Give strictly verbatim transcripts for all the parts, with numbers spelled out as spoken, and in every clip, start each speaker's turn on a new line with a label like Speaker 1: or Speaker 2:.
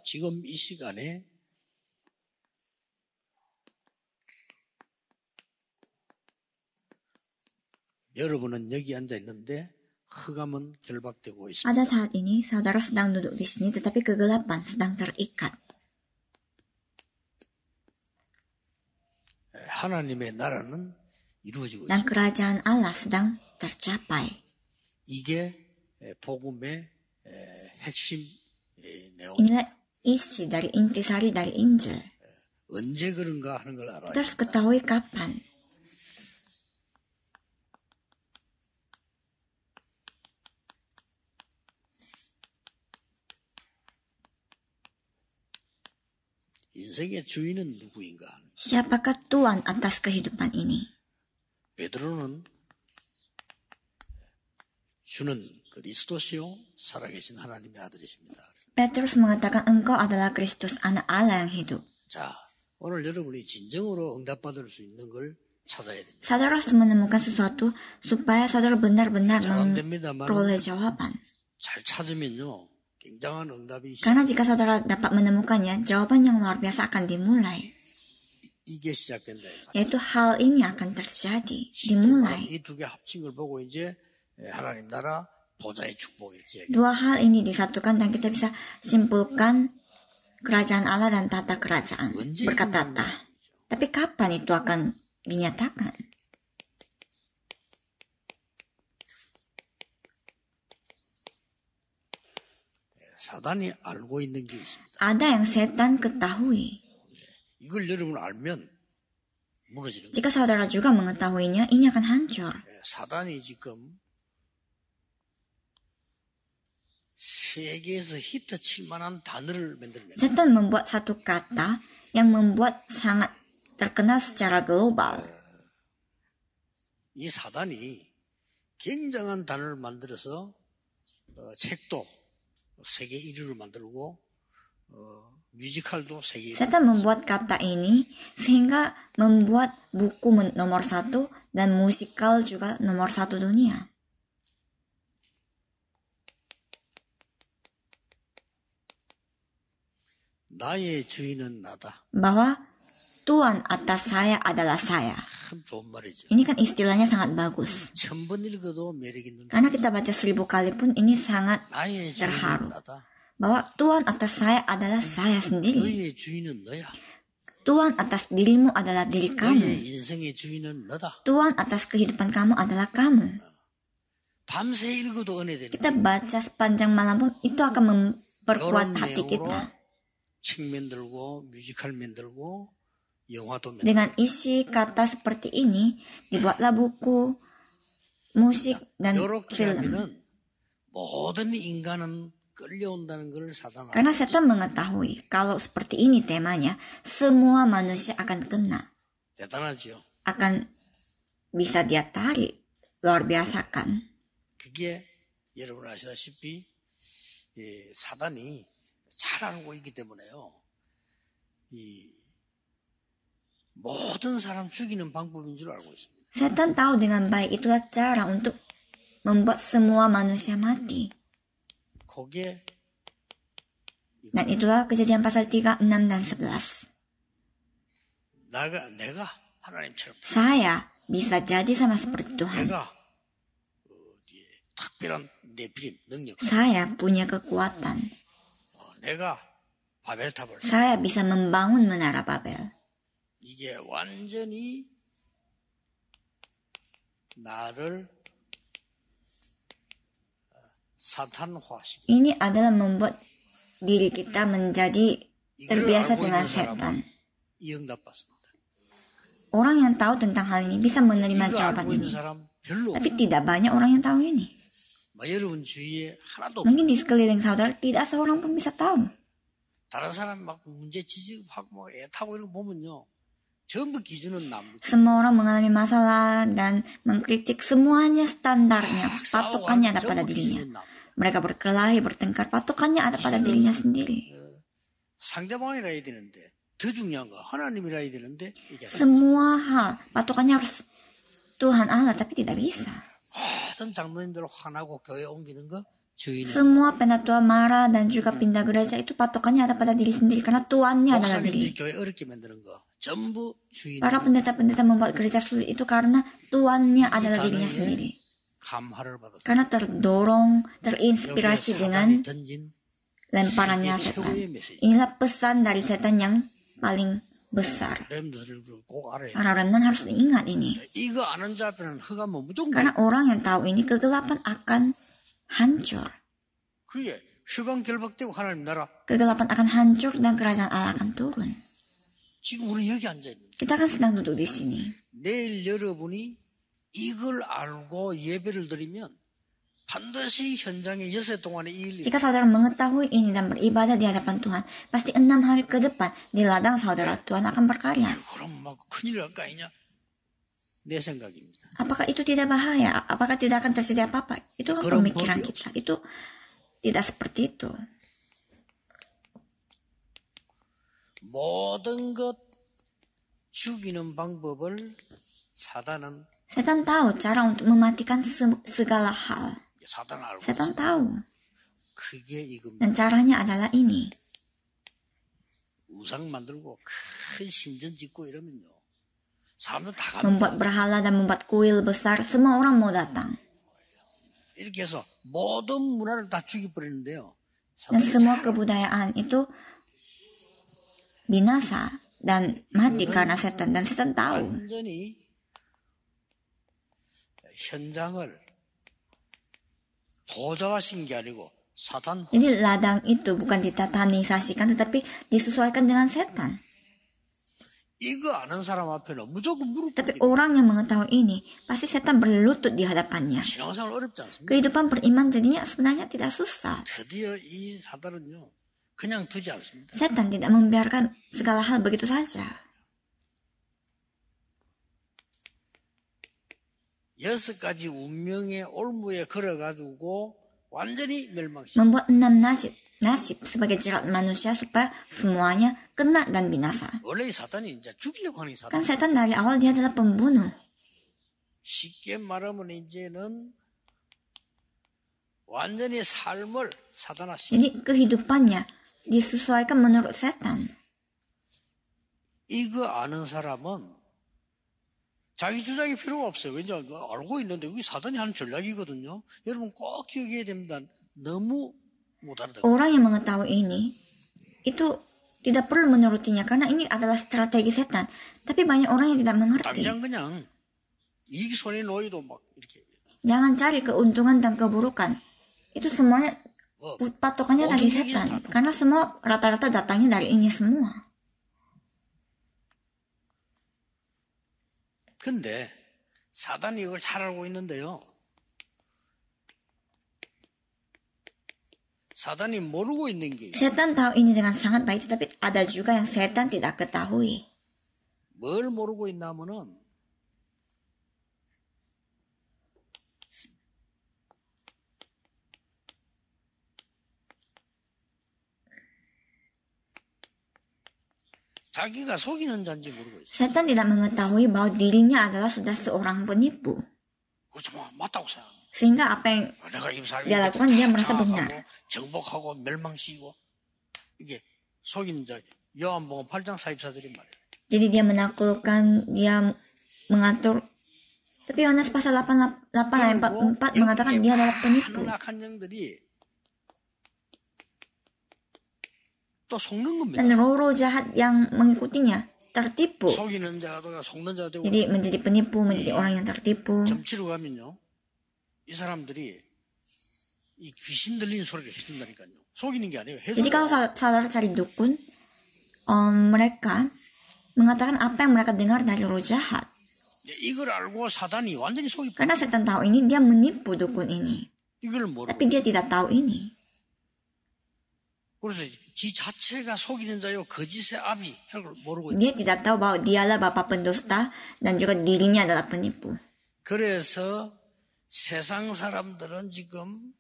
Speaker 1: 지금 이 시간에 여러분은 여기 앉아 있는데 흑암은 결박되고 있습니다.
Speaker 2: Pada saat ini, saudara sedang duduk di sini, tetapi kegelapan sedang terikat.
Speaker 1: 하나님의 나라는 이루어지고
Speaker 2: Dan
Speaker 1: 있습니다.
Speaker 2: kerajaan Allah sedang tercapai.
Speaker 1: 이게 복음의 핵심 내용.
Speaker 2: Inilah isi dari intisari dari Injil.
Speaker 1: 언제 그런가 하는 걸 알아야
Speaker 2: Kita harus ketahui kapan.
Speaker 1: 인생의 주인은 누구인가?
Speaker 2: Siapakah Tuhan atas kehidupan ini?
Speaker 1: 베드로는 주는 그리스도시요 살아계신 하나님의 아들이십니다.
Speaker 2: Petrus mengatakan engkau adalah Kristus, anak Allah yang hidup.
Speaker 1: 자, 오늘 여러분이 진정으로 응답받을 수 있는 걸 찾아야 됩니다.
Speaker 2: Saudara harus menemukan sesuatu supaya saudara benar-benar memperoleh jawaban.
Speaker 1: 잘 찾으면요, 굉장한 응답이 있습니다.
Speaker 2: Karena jika saudara dapat menemukannya, jawaban yang luar biasa akan dimulai.
Speaker 1: 이게 시작된다.
Speaker 2: Yaitu hal ini akan terjadi, dimulai.
Speaker 1: 이 두 개 합친 걸 보고 이제 하나님 나라 보좌의 축복을 지어요.
Speaker 2: Dua hal ini disatukan dan kita bisa simpulkan kerajaan Allah dan tata kerajaan, berkat tata. Tapi kapan itu akan dinyatakan?
Speaker 1: 사단이 알고 있는 게 있습니다.
Speaker 2: Ada yang setan ketahui.
Speaker 1: 이걸 여러분 알면 무너지는 거예요.
Speaker 2: Jika saudara juga mengetahuinya, ini akan hancur.
Speaker 1: 사단이 지금 세계에서 히트 칠 만한 단어를 만들어내요.
Speaker 2: Setan membuat satu kata yang membuat sangat terkenal secara global.
Speaker 1: 이 사단이 굉장한 단어를 만들어서 어, 책도 세계 일 위로 만들고 어, 뮤지컬도 세계 일 위로.
Speaker 2: Setan membuat kata ini sehingga membuat buku nomor satu dan musikal juga nomor satu dunia.
Speaker 1: 나의 주인은 나다.
Speaker 2: Bahwa Tuhan atas saya adalah saya.
Speaker 1: 참 좋은 말이죠.
Speaker 2: Ini kan istilahnya sangat bagus.
Speaker 1: 천 번 읽어도 매력 있는 거.
Speaker 2: Karena kita baca seribu kali pun ini sangat
Speaker 1: 나의
Speaker 2: terharu.
Speaker 1: 주인은 나다.
Speaker 2: Bahwa Tuhan atas saya adalah saya sendiri.
Speaker 1: 너의 주인은 너야.
Speaker 2: Tuhan atas dirimu adalah diri kamu.
Speaker 1: 너의 인생의 주인은 너다.
Speaker 2: Tuhan atas kehidupan kamu adalah kamu.
Speaker 1: 밤새 읽어도 은혜되는.
Speaker 2: Kita baca sepanjang malam pun itu akan memperkuat hati kita.
Speaker 1: 책 만들고 뮤지컬 만들고 영화도 만들고.
Speaker 2: Dengan isi kata seperti ini dibuatlah buku, musik dan
Speaker 1: 이렇게
Speaker 2: film.
Speaker 1: 하면은 모든 인간은 끌려온다는 걸 사단.
Speaker 2: Karena setan mengetahui kalau seperti ini temanya, semua manusia akan kena,
Speaker 1: 대단하죠.
Speaker 2: akan bisa dia tarik. Luar biasa kan?
Speaker 1: 그게 여러분 아시다시피 이 사단이 잘 알고 있기 때문에요. 이 모든 사람 죽이는 방법인 줄 알고 있습니다.
Speaker 2: Setan tahu dengan baik itulah cara untuk membuat semua manusia mati.
Speaker 1: 거기에
Speaker 2: Dan itulah Kejadian pasal tiga, enam dan sebelas.
Speaker 1: 나가 내가 하나님처럼
Speaker 2: Saya bisa jadi sama seperti Tuhan.
Speaker 1: 내가 어, 특별한 내필임 능력.
Speaker 2: Saya punya kekuatan.
Speaker 1: 어, 내가 바벨탑을.
Speaker 2: Saya bisa membangun menara Babel.
Speaker 1: 이게 완전히 나를 사탄화시키.
Speaker 2: Ini adalah membuat diri kita menjadi terbiasa dengan setan.
Speaker 1: 이 응답받습니다.
Speaker 2: Orang yang tahu tentang hal ini bisa menerima
Speaker 1: 이거
Speaker 2: jawaban
Speaker 1: 알고 있는
Speaker 2: ini.
Speaker 1: 사람 별로.
Speaker 2: Tapi tidak banyak orang yang tahu ini.
Speaker 1: 뭐 여러분 주위에 하나도.
Speaker 2: Mungkin di sekeliling saudara tidak seorang pun bisa tahu.
Speaker 1: 다른 사람 막 문제 지적하고 막 애타고 이런 거 보면요. 전부 기준은 남.
Speaker 2: Semua orang mengalami masalah dan mengkritik, semuanya standarnya, patokannya ada pada dirinya. Mereka berkelahi, bertengkar, patokannya ada pada dirinya sendiri.
Speaker 1: 상대방이라 해야 되는데 더 중요한 거 하나님이라 해야 되는데 이게
Speaker 2: Semua hal patokannya harus Tuhan Allah, tapi tidak bisa.
Speaker 1: 모든 장로님들 화나고 교회 옮기는 거
Speaker 2: Semua penatua marah dan juga pindah gereja itu patokannya ada pada diri sendiri karena tuannya adalah diri. Para pendeta-pendeta membuat gereja sulit itu karena tuannya adalah dirinya sendiri. Karena terdorong, terinspirasi dengan lemparannya setan. Inilah pesan dari setan yang paling besar. Para remnant harus ingat ini. Karena orang yang tahu ini, kegelapan akan hancur. Kegelapan akan hancur dan kerajaan Allah akan turun. Kita kan sedang duduk di sini.
Speaker 1: 내일 여러분이 이걸 알고 예배를 드리면 반드시 현장에 여섯 동안의 일.
Speaker 2: Jika saudara mengetahui ini dan beribadah di hadapan Tuhan, pasti enam hari ke depan di ladang saudara Tuhan akan berkarya.
Speaker 1: 그럼 막 큰일 날 거 아니냐? 내 생각입니다.
Speaker 2: Apakah itu tidak bahaya? Apakah tidak akan terjadi apa-apa? Itu kan pemikiran kita. Itu tidak seperti itu.
Speaker 1: 모든 것 죽이는 방법을 사단은
Speaker 2: Setan tahu cara untuk mematikan segala hal. Setan tahu. Dan caranya adalah ini. Membuat berhala dan membuat kuil besar, semua orang mau datang. Dan semua kebudayaan itu binasa dan mati karena setan. Dan setan tahu.
Speaker 1: 현장을 도자화신 게 아니고 사단.
Speaker 2: Jadi ladang itu bukan ditatanisasikan tetapi disesuaikan dengan setan.
Speaker 1: 이거 아는 사람 앞에는 무조건 무릎.
Speaker 2: Tapi orang yang mengetahui ini pasti setan berlutut di hadapannya.
Speaker 1: 신앙생활 어렵지 않습니까?
Speaker 2: Kehidupan beriman jadinya sebenarnya tidak susah.
Speaker 1: 드디어 이 사단은요 그냥 두지 않습니다.
Speaker 2: Setan tidak membiarkan segala hal begitu saja.
Speaker 1: 여섯 가지 운명의 올무에 걸어가지고 완전히 멸망시켜.
Speaker 2: Membuat enam nasib, nasib sebagai jerat manusia supaya semuanya kena dan binasa.
Speaker 1: 원래 이 사단이 이제 죽이려고 하는 사단.
Speaker 2: Kan setan dari awal dia adalah pembunuh.
Speaker 1: 쉽게 말하면 이제는 완전히 삶을 사단화시켜.
Speaker 2: Jadi kehidupannya disesuaikan menurut setan.
Speaker 1: 이거 아는 사람은 자기 주장이 필요가 없어요. 왜냐 알고 있는데 그게 사단이 하는 전략이거든요. 여러분 꼭 기억해야 됩니다. 너무 못 알아듣고.
Speaker 2: Orang yang mengetahui ini itu tidak perlu menurutinya karena ini adalah strategi setan. Tapi banyak orang yang tidak mengerti.
Speaker 1: 당장 그냥 이익 손해 놓여도 막 이렇게.
Speaker 2: Jangan cari keuntungan dan keburukan. Itu semuanya patokannya dari setan. Karena semua rata-rata datangnya dari ini semua.
Speaker 1: 근데 사단이 이걸 잘 알고 있는데요. 사단이 모르고 있는 게
Speaker 2: Setan tahu ini dengan sangat baik, tetapi ada juga yang setan tidak ketahui.
Speaker 1: 뭘 모르고 있냐면은 자기가 속이는 자인지 모르고 있어요.
Speaker 2: Setan tidak mengetahui bahwa dirinya adalah sudah seorang penipu.
Speaker 1: 그렇죠, 맞다고 생각.
Speaker 2: Sehingga apa yang dia lakukan dia merasa benar.
Speaker 1: 정복하고 멸망시키고 이게 속이는 자. 요한복음 팔 장 사십사절이 말이에요.
Speaker 2: Jadi dia menaklukkan, dia mengatur. Tapi Yohanes pasal delapan ayat empat puluh empat mengatakan dia adalah penipu. Dan roh-roh jahat yang mengikutinya tertipu. Jadi menjadi penipu, menjadi orang yang tertipu. Jadi kalau saudara cari dukun, um, mereka mengatakan apa yang mereka dengar dari roh jahat. Karena setan tahu ini, dia menipu dukun ini. Tapi dia tidak tahu ini. Dia tidak tahu bahwa dialah bapa pendusta dan juga dirinya adalah penipu.
Speaker 1: 그래서 세상 사람들은 지금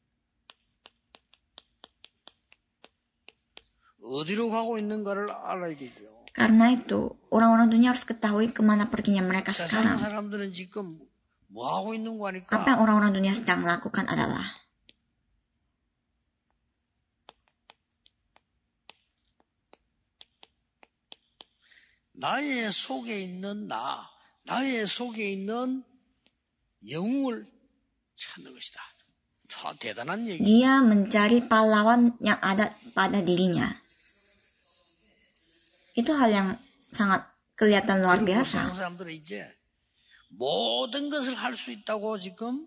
Speaker 1: 어디로 가고 있는가를 알아야 되죠.
Speaker 2: Karena itu orang-orang dunia harus ketahui kemana perginya mereka sekarang.
Speaker 1: 사람들은 지금 뭐 하고 있는 거 아닐까?
Speaker 2: Apa yang orang-orang dunia sedang lakukan adalah
Speaker 1: 나의 속에 있는 나, 나의 속에 있는 영웅을 찾는 것이다. 더 대단한 얘기.
Speaker 2: Dia mencari pahlawan yang ada pada dirinya. Itu hal yang sangat kelihatan luar biasa.
Speaker 1: 사람들은 이제 모든 것을 할 수 있다고 지금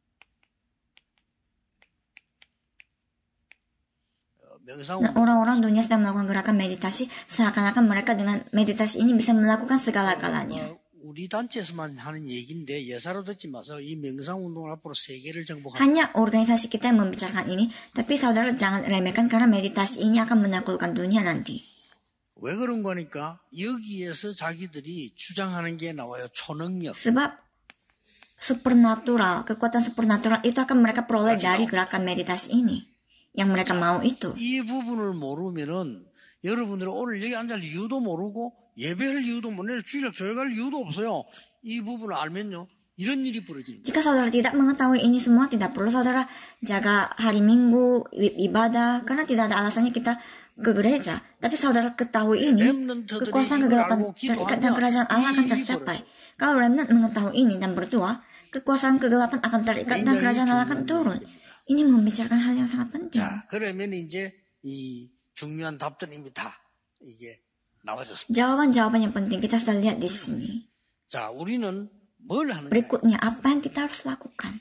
Speaker 2: Nah, orang-orang dunia sedang melakukan gerakan meditasi, seakan-akan mereka dengan meditasi ini bisa melakukan segala-galanya.
Speaker 1: 우리 단체에서만 하는 얘기인데 예사로 듣지 마서 이 명상 운동을 앞으로 세계를 정복하는.
Speaker 2: Hanya organisasi kita yang membicarakan ini, tapi saudara jangan remehkan karena meditasi ini akan menaklukkan dunia nanti.
Speaker 1: 왜 그런 거니까 여기에서 자기들이 주장하는 게 나와요. 초능력.
Speaker 2: Sebab supernatural, kekuatan supernatural itu akan mereka peroleh dari gerakan meditasi ini. Yang mereka mau itu.
Speaker 1: 이 부분을 모르면은 여러분들은 오늘 여기 앉을 이유도 모르고 예배할 이유도 못 내일 주일에 교회 갈 이유도 없어요. 이 부분을 알면요. 이런 일이 벌어집니다.
Speaker 2: Jika saudara tidak mengetahui ini semua, tidak perlu saudara jaga hari Minggu, ibadah, karena tidak ada alasannya kita ke gereja. Tapi saudara ketahui ini, kekuasaan kegelapan terikat dan kerajaan Allah akan tercapai. Kalau remnant mengetahui ini dan berdoa, kekuasaan kegelapan akan terikat dan kerajaan Allah akan turun. Ini membicarakan hal yang sangat penting.
Speaker 1: 자, 그러면 이제 이 중요한 답들이 이미 다 이게 나와졌습니다.
Speaker 2: Jawaban-jawaban yang penting kita sudah lihat di sini.
Speaker 1: 자, 우리는 뭘 하느냐?
Speaker 2: Berikutnya, apa yang kita harus lakukan?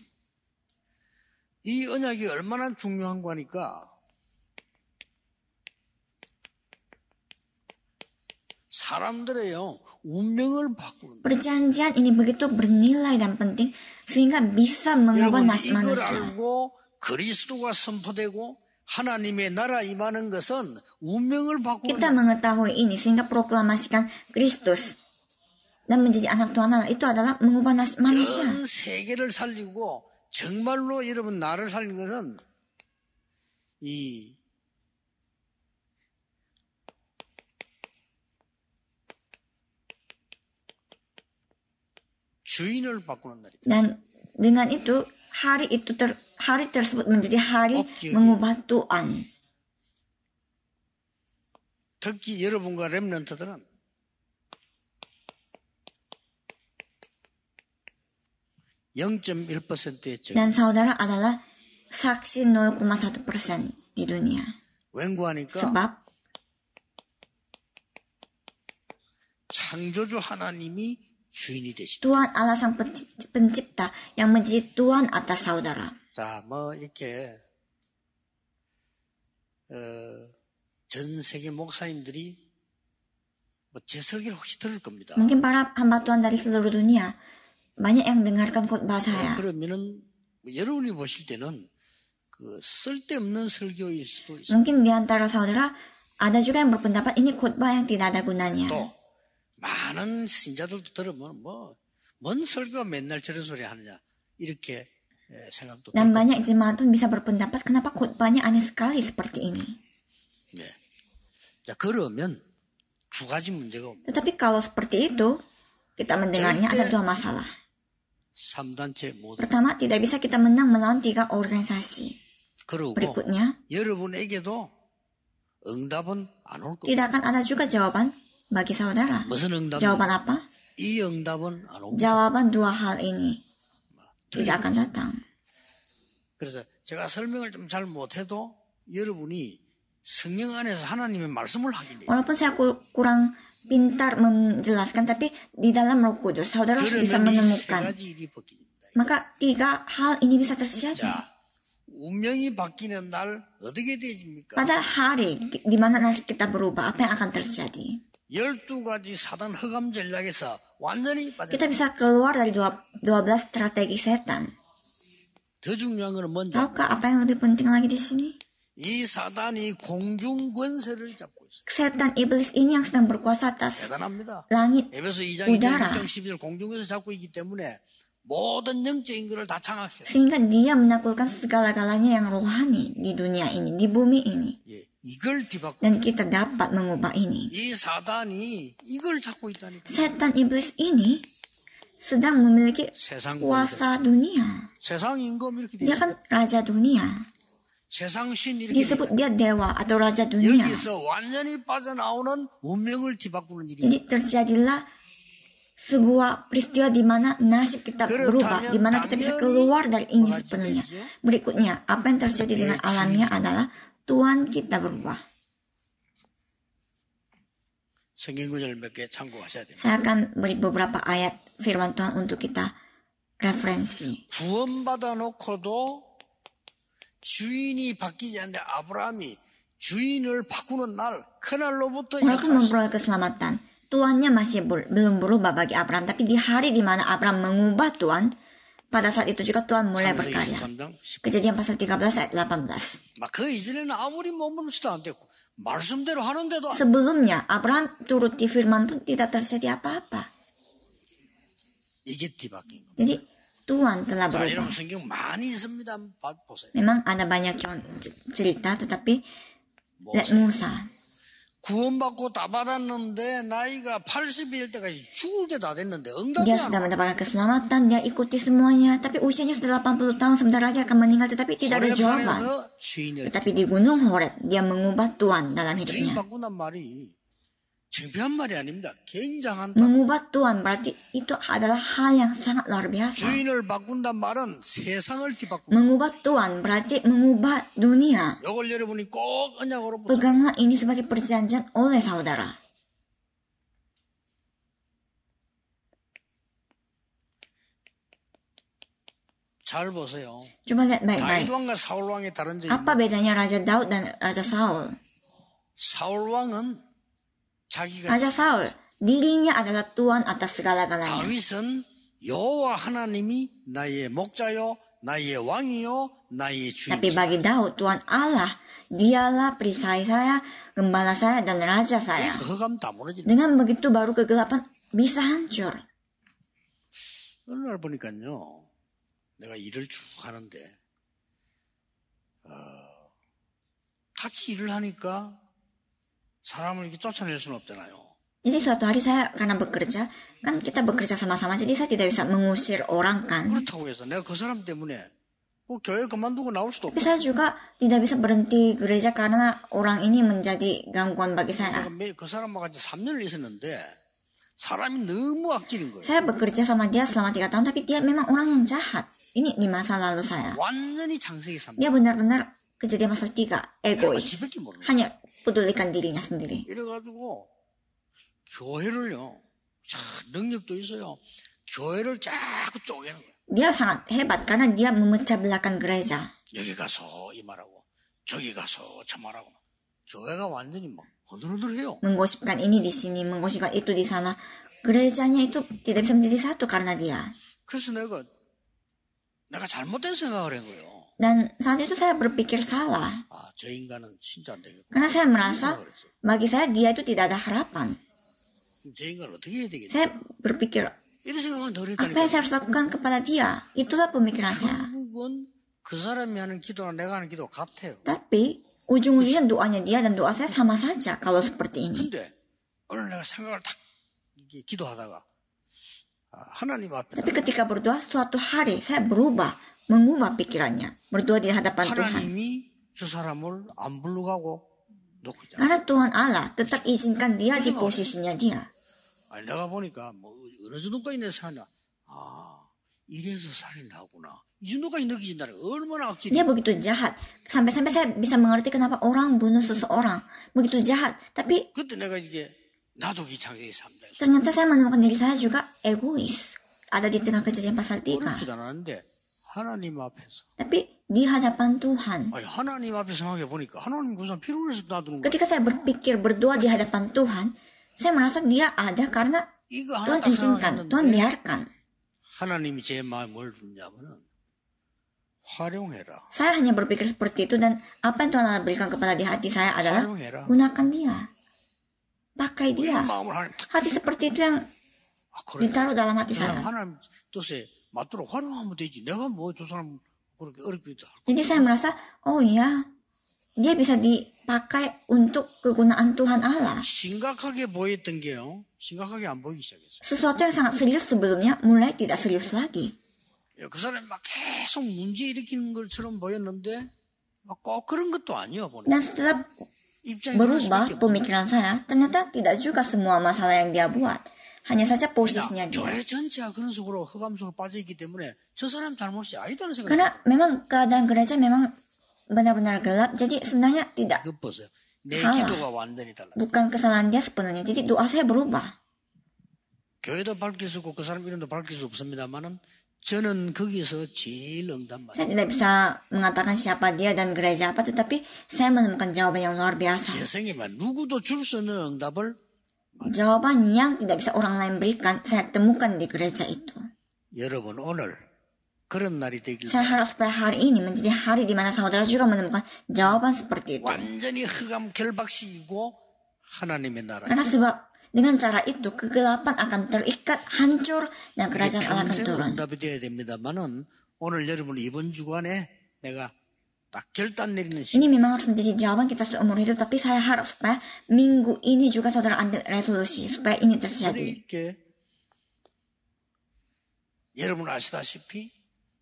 Speaker 1: 이 언약이 얼마나 중요한 거니까 사람들의요 운명을 바꾸는.
Speaker 2: Perjanjian ini begitu bernilai dan penting sehingga bisa mengubah nasib manusia.
Speaker 1: 그리스도가 선포되고 하나님의 나라 임하는 것은 운명을 바꾸는.
Speaker 2: Kita mengetahui ini sehingga proklamasikan Kristus dan menjadi anak Tuhan Allah itu adalah mengubah nasib manusia.
Speaker 1: 전 세계를 살리고 정말로 여러분 나를 살리는 것은 이 주인을 바꾸는 날이다.
Speaker 2: Dan dengan itu hari itu ter, hari tersebut menjadi hari
Speaker 1: okay.
Speaker 2: mengubah Tuhan.
Speaker 1: 특히 여러분과 렘넌트들은 영 점 일 퍼센트의 적.
Speaker 2: Dan saudara adalah saksi nol koma satu persen di dunia.
Speaker 1: 웬구하니까
Speaker 2: Sebab
Speaker 1: 창조주 하나님이 주인이 되시다.
Speaker 2: Tuhan Allah sang pencipta yang menjadi Tuhan atas saudara.
Speaker 1: 자, 뭐 이렇게 어, 전 세계 목사님들이 뭐 제 설교를 혹시 들을 겁니다.
Speaker 2: Mungkin para hamba Tuhan dari seluruh dunia banyak yang dengarkan khotbah saya.
Speaker 1: 그러면은 여러분이 보실 때는 그 쓸데없는 설교일 수도 있어요.
Speaker 2: Mungkin di antara saudara ada juga yang berpendapat ini khotbah yang tidak ada gunanya.
Speaker 1: 또 많은 신자들도 들으면 뭐 뭔 설교가 맨날 저런 소리 하느냐 이렇게 생각도.
Speaker 2: Dan banyak jemaat pun bisa berpendapat kenapa khotbahnya aneh sekali seperti ini.
Speaker 1: 네. 자 그러면 두 가지 문제가 옵니다.
Speaker 2: Tetapi kalau seperti itu kita mendengarnya ada dua masalah.
Speaker 1: 삼 단체 모두.
Speaker 2: Pertama, tidak bisa kita menang melawan tiga organisasi.
Speaker 1: 그리고
Speaker 2: Berikutnya,
Speaker 1: 여러분에게도 응답은 안 올 겁니다.
Speaker 2: tidak akan ada juga jawaban bagi saudara.
Speaker 1: 무슨 응답?
Speaker 2: Jawaban apa?
Speaker 1: 이 응답은 안 옵니다.
Speaker 2: Jawaban dua hal ini tidak akan datang.
Speaker 1: 그래서 제가 설명을 좀 잘 못해도 여러분이 성령 안에서 하나님의 말씀을 하게 돼요.
Speaker 2: Walaupun saya kurang pintar menjelaskan, tapi di dalam Roh Kudus saudara harus bisa menemukan. Maka tiga hal ini bisa terjadi.
Speaker 1: 자, 운명이 바뀌는 날 어떻게 되집니까?
Speaker 2: Pada hari di mana nasib kita berubah, apa yang akan terjadi?
Speaker 1: 열두 가지 사단 흑암 전략에서 완전히 빠져.
Speaker 2: Kita bisa keluar dari dua belas strategi setan.
Speaker 1: 더 중요한 것은 뭔지.
Speaker 2: Tahukah apa yang lebih penting lagi di sini?
Speaker 1: 이 사단이 공중 권세를 잡고 있어요.
Speaker 2: Setan iblis ini yang sedang berkuasa atas
Speaker 1: 대단합니다.
Speaker 2: langit,
Speaker 1: 에베소 이 장 이
Speaker 2: udara.
Speaker 1: 절 십이 절 공중에서 잡고 있기 때문에 모든 영적인 것을 다 장악해요.
Speaker 2: Sehingga dia menaklukkan segala-galanya yang rohani di dunia ini, di bumi ini.
Speaker 1: 예, 이걸 뒤바꿔.
Speaker 2: Dan kita dapat mengubah ini.
Speaker 1: 이 사단이 이걸 잡고 있다니까.
Speaker 2: Setan iblis ini sedang memiliki
Speaker 1: 세상
Speaker 2: kuasa dunia.
Speaker 1: 세상 임금 이렇게 돼.
Speaker 2: Dia kan raja dunia.
Speaker 1: 세상 신 이렇게
Speaker 2: disebut dia dewa atau raja dunia.
Speaker 1: 여기서 완전히 빠져나오는 운명을 뒤바꾸는 일이.
Speaker 2: Jadi terjadilah sebuah peristiwa di mana nasib kita berubah, di mana kita bisa keluar dari ini sepenuhnya. Berikutnya, apa yang terjadi dengan alamiah adalah Tuhan kita berubah. Saya akan beri beberapa ayat firman Tuhan untuk kita referensi.
Speaker 1: 구원받아 놓고도 주인이 바뀌지 않는데 아브라함이 주인을 바꾸는 날 그날로부터
Speaker 2: Walaupun memperoleh keselamatan, Tuannya masih ber, belum berubah bagi Abraham, tapi di hari di mana Abraham mengubah Tuhan, pada saat itu juga Tuhan mulai berkarya. Kejadian pasal tiga belas ayat delapan belas. Sebelumnya Abraham turuti firman pun tidak terjadi apa-apa. Jadi Tuhan telah berubah. Memang ada banyak cerita, tetapi lihat Musa.
Speaker 1: 구원받고 다 받았는데 나이가 팔십일 때까지 죽을 때 다 됐는데 응답이
Speaker 2: Dia sudah mendapatkan keselamatan, dia ikuti semuanya, tapi usianya sudah delapan puluh tahun, sebentar lagi akan meninggal, tetapi tidak ada jawaban. Tetapi di Gunung Horeb, dia mengubah Tuhan dalam hidupnya. Mengubah Tuhan berarti itu adalah hal yang sangat luar biasa. Mengubah Tuhan berarti mengubah dunia. Peganglah ini sebagai perjanjian oleh saudara. Coba lihat baik-baik. Apa bedanya Raja Daud dan Raja Saul? Raja Saul, dirinya adalah Tuhan atas segala-galanya. Tapi bagi Daud, Tuhan Allah, dialah perisai saya, gembala saya, dan raja saya. Dengan begitu baru kegelapan bisa hancur.
Speaker 1: 오늘 보니까요, 내가 일을 쭉 하는데 어, 같이 일을 하니까 사람을 이렇게 쫓아낼 수는 없잖아요.
Speaker 2: Jadi suatu hari saya karena bekerja, kan kita bekerja sama-sama, jadi saya tidak bisa mengusir orang kan.
Speaker 1: 그렇다고 해서 내가 그 사람 때문에 뭐 교회 그만두고 나올 수도 없고.
Speaker 2: Tapi saya juga tidak bisa berhenti gereja karena orang ini menjadi gangguan bagi saya.
Speaker 1: 그 사람과 같이 삼 년을 있었는데 사람이 너무 악질인 거예요.
Speaker 2: Saya bekerja sama dia selama tiga tahun, tapi dia memang orang yang jahat. Ini di masa lalu saya.
Speaker 1: 완전히 장세기 삼 년.
Speaker 2: Dia benar-benar kejadian pasal tiga, egois. Hanya pedulikan dirinya sendiri.
Speaker 1: 이래가지고 교회를요, 자, 능력도 있어요. 교회를 자꾸 쪼개는 거예요.
Speaker 2: Dia sangat hebat karena dia memecah belahkan gereja.
Speaker 1: 여기 가서 이 말하고 저기 가서 저 말하고 교회가 완전히 막 흔들흔들해요.
Speaker 2: Menggosipkan ini di sini, menggosipkan itu di sana. Gerejanya itu tidak bisa menjadi satu karena dia.
Speaker 1: 그래서 내가 내가 잘못된 생각을 한 거예요.
Speaker 2: Dan saat itu saya berpikir salah.
Speaker 1: 아, 저 인간은 진짜 안 되겠구나.
Speaker 2: Karena saya merasa bagi saya dia itu tidak ada harapan.
Speaker 1: 저 인간을 어떻게 해야 되겠냐?
Speaker 2: Saya berpikir
Speaker 1: 이런 생각만 더
Speaker 2: apa
Speaker 1: 했다니까.
Speaker 2: yang saya harus lakukan kepada dia? Itulah pemikiran saya.
Speaker 1: 결국은 그 사람이 하는 기도랑 내가 하는 기도 같아요.
Speaker 2: Tapi ujung-ujungnya doanya dia dan doa saya sama saja kalau seperti ini.
Speaker 1: 근데 오늘 내가 생각을 딱 이렇게 기도하다가 하나님 앞에
Speaker 2: Tapi ketika berdoa suatu hari saya berubah, mengubah pikirannya, berdoa di hadapan Tuhan.
Speaker 1: 하나님이 저 사람을 안 불러가고 놓고 있잖아.
Speaker 2: Karena Tuhan Allah tetap izinkan dia di posisinya dia.
Speaker 1: 아니, 내가 보니까 뭐 어느 정도까지 내 사냐? 아, 이래서 살인을 하구나. 이 정도까지 느껴진다는 얼마나 악질이.
Speaker 2: Dia begitu jahat. Sampai-sampai saya bisa mengerti kenapa orang bunuh seseorang. Begitu jahat. Tapi
Speaker 1: 그때 내가 이게 나도 이 장세기 삼 장.
Speaker 2: ternyata saya menemukan diri saya juga egois. Ada di tengah kejadian pasal tiga.
Speaker 1: 어렵지도 않았는데 하나님 앞에서.
Speaker 2: Tapi di hadapan Tuhan.
Speaker 1: 아니, 하나님 앞에 생각해 보니까 하나님 그 사람 필요로 해서 놔두는 거야.
Speaker 2: Ketika saya berpikir berdoa di hadapan Tuhan, saya merasa dia ada karena Tuhan izinkan, Tuhan biarkan.
Speaker 1: 하나님이 제 마음에 뭘 주냐면은 활용해라.
Speaker 2: Saya hanya berpikir seperti itu dan apa yang Tuhan Allah berikan kepada di hati saya adalah gunakan dia. Pakai dia. Hati seperti itu yang ditaruh dalam hati saya.
Speaker 1: 하나님 뜻에 맞도록 활용하면 되지. 내가 뭐 저 사람 그렇게 어렵게 다.
Speaker 2: Jadi saya merasa, oh iya, dia bisa dipakai untuk kegunaan Tuhan Allah.
Speaker 1: 심각하게 보였던 게요. 심각하게 안 보이기 시작했어요.
Speaker 2: Sesuatu yang sangat serius sebelumnya mulai tidak serius lagi.
Speaker 1: 그 사람이 막 계속 문제 일으키는 것처럼 보였는데 꼭 그런 것도 아니요.
Speaker 2: Dan setelah berubah pemikiran saya, ternyata tidak juga semua masalah yang dia buat. Hanya saja posisinya dia. Karena memang keadaan gereja memang benar-benar gelap, jadi sebenarnya tidak salah. Bukan kesalahan dia sepenuhnya, jadi doa saya berubah.
Speaker 1: 교회도 밝힐 수 없고 그 사람 이름도 밝힐 수 없습니다만은 저는 거기서 제일 응답 받았어요.
Speaker 2: Saya tidak bisa mengatakan siapa dia dan gereja apa, tetapi saya menemukan jawaban yang luar biasa.
Speaker 1: 세상에만 누구도 줄 수 없는 응답을
Speaker 2: Jawaban yang tidak bisa orang lain berikan, saya temukan di gereja itu.
Speaker 1: 여러분 오늘 그런 날이 되길.
Speaker 2: Saya harap supaya hari ini menjadi hari di mana saudara juga menemukan jawaban seperti itu.
Speaker 1: 완전히 흑암 결박시키고 하나님의 나라.
Speaker 2: Karena sebab dengan cara itu kegelapan akan terikat, hancur, dan kerajaan Allah akan turun.
Speaker 1: 응답이 되어야 됩니다만은 오늘 여러분 이번 주간에 내가 딱 결단 내리는 시간.
Speaker 2: Ini memang harus menjadi jawaban kita seumur hidup, tapi saya harap supaya minggu ini juga saudara ambil resolusi supaya ini terjadi.
Speaker 1: 여러분 아시다시피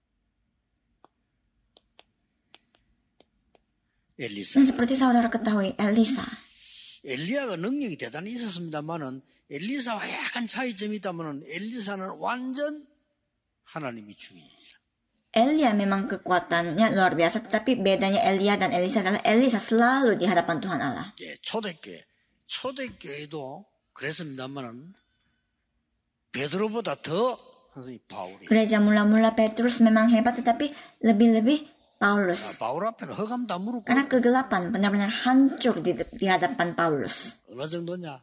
Speaker 1: 엘리사.
Speaker 2: Dan seperti saudara ketahui, Elisa.
Speaker 1: 엘리야가 능력이 대단히 있었습니다만은 엘리사와 약간 차이점이 있다면은 엘리사는 완전 하나님이 주인이시라.
Speaker 2: Elia memang kekuatannya luar biasa, tetapi bedanya Elia dan Elisa adalah Elisa selalu di hadapan Tuhan Allah.
Speaker 1: 예, 초대교회, 초대교회도 그랬습니다만은 베드로보다 더 선생님 바울이.
Speaker 2: Gereja mula-mula Petrus memang hebat, tetapi lebih-lebih Paulus.
Speaker 1: 바울 앞에는 흑암 다 무릎.
Speaker 2: Karena kegelapan benar-benar hancur di, di hadapan Paulus.
Speaker 1: 어느 정도냐?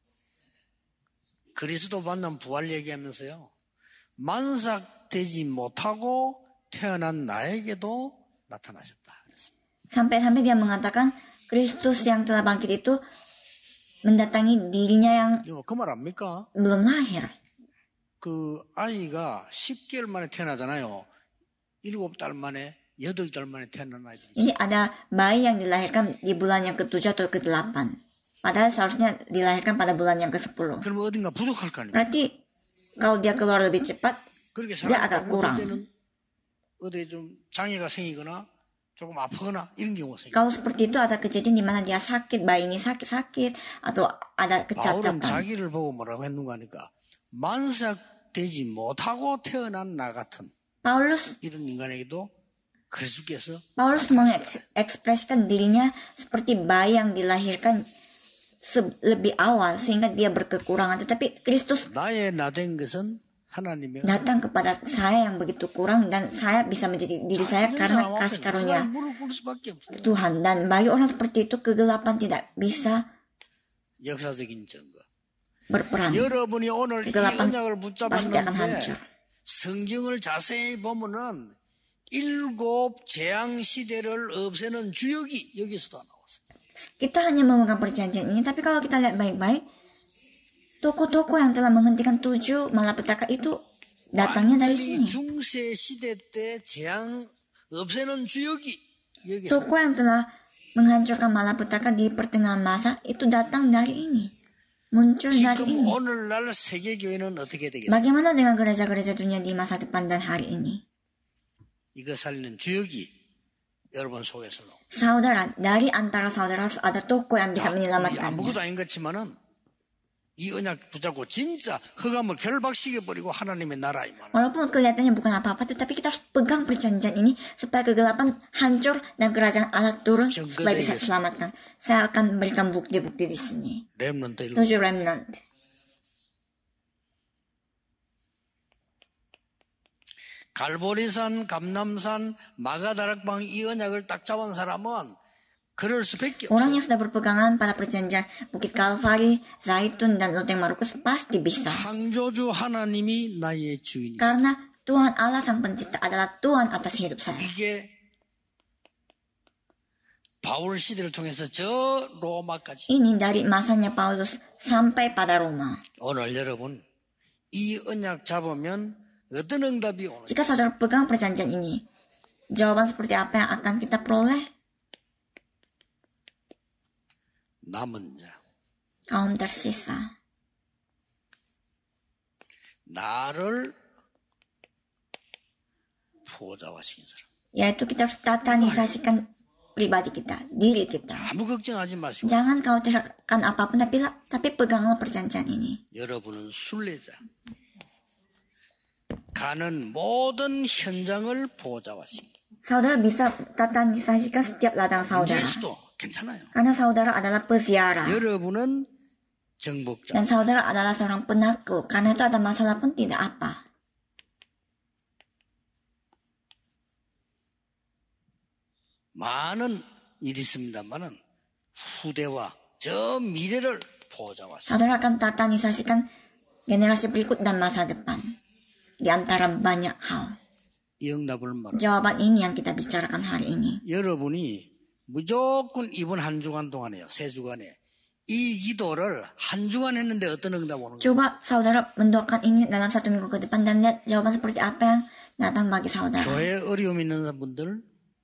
Speaker 1: 그리스도 만난 부활 얘기하면서요. 만삭되지 못하고 태어난 나에게도 나타나셨다.
Speaker 2: Sampai-sampai dia mengatakan Kristus yang telah bangkit itu mendatangi dirinya yang
Speaker 1: 그 말 압니까?
Speaker 2: belum lahir.
Speaker 1: 그 아이가 십 개월 만에 태어나잖아요. 일곱 달 만에. 여덟 달 만에 태어난 아이들이.
Speaker 2: Ini ada bayi yang dilahirkan di bulan yang ketujuh atau kedelapan. Padahal seharusnya dilahirkan pada bulan yang kesepuluh.
Speaker 1: 그럼 어딘가 부족할 거 아니에요.
Speaker 2: Berarti kalau dia keluar lebih cepat, dia agak kurang.
Speaker 1: 어디 좀 장애가 생기거나 조금 아프거나 이런 경우가 생겨.
Speaker 2: Kalau seperti itu ada kejadian di mana dia sakit, bayi ini sakit-sakit atau ada kecacatan.
Speaker 1: 바울은 자기를 보고 뭐라고 했는가 하니까 만삭되지 못하고 태어난 나 같은
Speaker 2: Paulus
Speaker 1: 이런 인간에게도
Speaker 2: Paulus mengekspresikan dirinya seperti bayi yang dilahirkan lebih awal sehingga dia berkekurangan, tetapi Kristus datang kepada saya yang begitu kurang dan saya bisa menjadi diri saya karena kasih karunia Tuhan. Dan bagi orang seperti itu kegelapan tidak bisa berperan. Kegelapan pasti akan hancur.
Speaker 1: 성경을 자세히 보면은 일곱 재앙 시대를 없애는 주역이 여기서도 나왔어요.
Speaker 2: Kita hanya memegang perjanjian ini, tapi kalau kita lihat baik-baik, toko-toko yang telah menghentikan tujuh malapetaka itu datangnya dari sini.
Speaker 1: 중세 시대 때 재앙 없애는 주역이 여기서.
Speaker 2: Toko yang telah menghancurkan malapetaka di pertengahan masa itu datang dari ini. Muncul dari ini.
Speaker 1: 오늘날 세계 교회는 어떻게 되겠어요?
Speaker 2: Bagaimana dengan gereja-gereja dunia di masa depan dan hari ini?
Speaker 1: 이거 살리는 주역이 여러분 속에서 나옵니다.
Speaker 2: Saudara, dari antara saudara harus ada toko yang bisa menyelamatkannya.
Speaker 1: 아무것도 아닌 것지만은 이 언약 붙잡고 진짜 흑암을 결박시켜 버리고 하나님의 나라 이 말.
Speaker 2: Walaupun kelihatannya bukan apa-apa, tetapi kita harus pegang perjanjian ini supaya kegelapan hancur dan kerajaan Allah turun supaya bisa diselamatkan. Saya akan berikan bukti-bukti di sini. Tujuh remnant.
Speaker 1: 갈보리산, 감남산, 마가다락방 이 언약을 딱 잡은 사람은 그럴 수밖에 없어요.
Speaker 2: Orang yang sudah berpegangan pada perjanjian Bukit Kalvari, Zaitun dan Loteng Marukus pasti bisa.
Speaker 1: 창조주 하나님이 나의 주인이시다.
Speaker 2: Karena Tuhan Allah Sang Pencipta adalah Tuhan atas hidup saya.
Speaker 1: 이게 바울 시대를 통해서 저 로마까지.
Speaker 2: Ini dari masanya Paulus sampai pada Roma.
Speaker 1: 오늘 여러분 이 언약 잡으면 어떤 응답이 오는?
Speaker 2: Jika saudara pegang perjanjian ini, jawaban seperti apa yang akan kita peroleh?
Speaker 1: 남은 자.
Speaker 2: Kaum tersisa.
Speaker 1: 나를 보좌화시킨 사람.
Speaker 2: Yaitu kita harus tatanisasikan pribadi kita, diri kita.
Speaker 1: 아무 걱정하지 마시고.
Speaker 2: Jangan khawatirkan apapun, tapi tapi peganglah perjanjian ini.
Speaker 1: 여러분은 순례자. 가는 모든 현장을 보좌하십니다.
Speaker 2: Saudara bisa tata saksikan setiap ladang saudara.
Speaker 1: 예수도 괜찮아요.
Speaker 2: Karena saudara adalah peziarah.
Speaker 1: 여러분은 정복자.
Speaker 2: Dan saudara adalah seorang penakluk. Karena itu ada masalah pun tidak apa.
Speaker 1: 많은 일이 있습니다만은 후대와 저 미래를 보좌하십니다.
Speaker 2: Saudara akan tata saksikan generasi berikut dan masa depan. Di antara banyak hal. Jawaban ini yang kita bicarakan hari ini.
Speaker 1: 여러분이 무조건 이번 한 주간 동안에요. 세 주간에 이 기도를 한 주간 했는데 어떤 응답 오는 거예요?
Speaker 2: Coba saudara mendoakan ini dalam satu minggu ke depan dan lihat jawaban seperti apa yang datang bagi saudara.
Speaker 1: 교회 어려움 있는 분들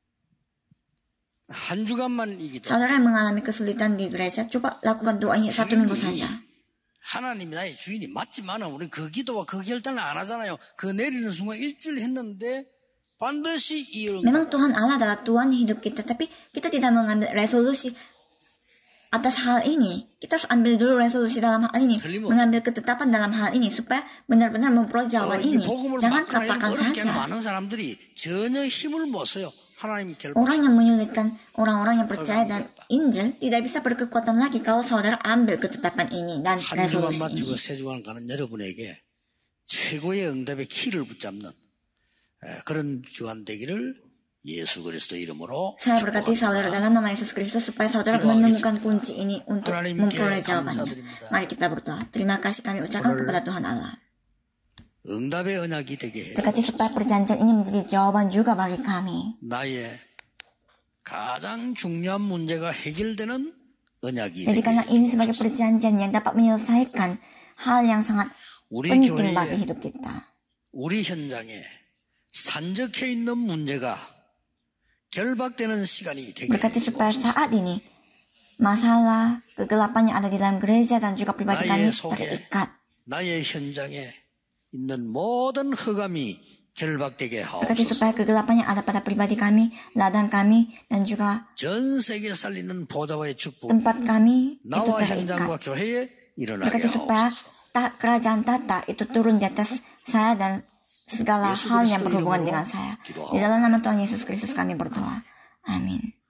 Speaker 1: 한 주간만 이 기도.
Speaker 2: Saudara yang mengalami kesulitan di gereja, coba lakukan doa ini satu minggu saja.
Speaker 1: 하나님이 나의 주인이 맞지만은 우리 그 기도와 그 결단을 안 하잖아요. 그 내리는 순간 일주일 했는데 반드시 이을.
Speaker 2: Memang Tuhan Allah adalah Tuhan hidup kita, tapi kita tidak mengambil resolusi atas hal ini. Kita harus ambil dulu resolusi dalam hal ini, mengambil ketetapan dalam hal ini supaya benar-benar memperoleh jawaban ini. Jangan katakan saja.
Speaker 1: 많은 사람들이 전혀 힘을 못 써요.
Speaker 2: Orang yang menyulitkan orang-orang yang percaya dan Injil tidak bisa berkekuatan lagi kalau saudara ambil ketetapan ini dan resolusi ini.
Speaker 1: 세 주간 가는 여러분에게 최고의 응답의 키를 붙잡는 그런 주간 되기를 예수 그리스도 이름으로.
Speaker 2: Saya berkati saudara dalam nama Yesus Kristus supaya saudara menemukan kunci ini untuk memperoleh jawabannya. Mari kita berdoa. Terima kasih kami ucapkan kepada Tuhan Allah.
Speaker 1: 응답의 언약이 되게 해.
Speaker 2: Berkati supaya perjanjian ini menjadi jawaban juga bagi kami.
Speaker 1: 나의 가장 중요한 문제가 해결되는 언약이.
Speaker 2: Jadikanlah ini sebagai perjanjian yang dapat menyelesaikan hal yang sangat penting bagi hidup kita.
Speaker 1: 우리 현장에 산적해 있는 문제가 결박되는 시간이 되게.
Speaker 2: Berkati supaya saat ini masalah kegelapan yang ada di dalam gereja dan juga pribadi kami terikat.
Speaker 1: 나의 현장에 있는 모든 흑암이 결박되게 하옵소서.
Speaker 2: Berkati supaya kegelapan yang ada pada pribadi kami, ladang kami, dan juga
Speaker 1: 전 세계 살리는 보좌와의 축복.
Speaker 2: tempat kami itu
Speaker 1: 나와
Speaker 2: terikat.
Speaker 1: 현장과 교회에 일어나게
Speaker 2: Berkati supaya
Speaker 1: 하옵소서.
Speaker 2: ta, kerajaan tata itu turun di atas saya dan segala hal yang berhubungan dengan saya. Di dalam nama Tuhan Yesus Kristus kami berdoa. Amin.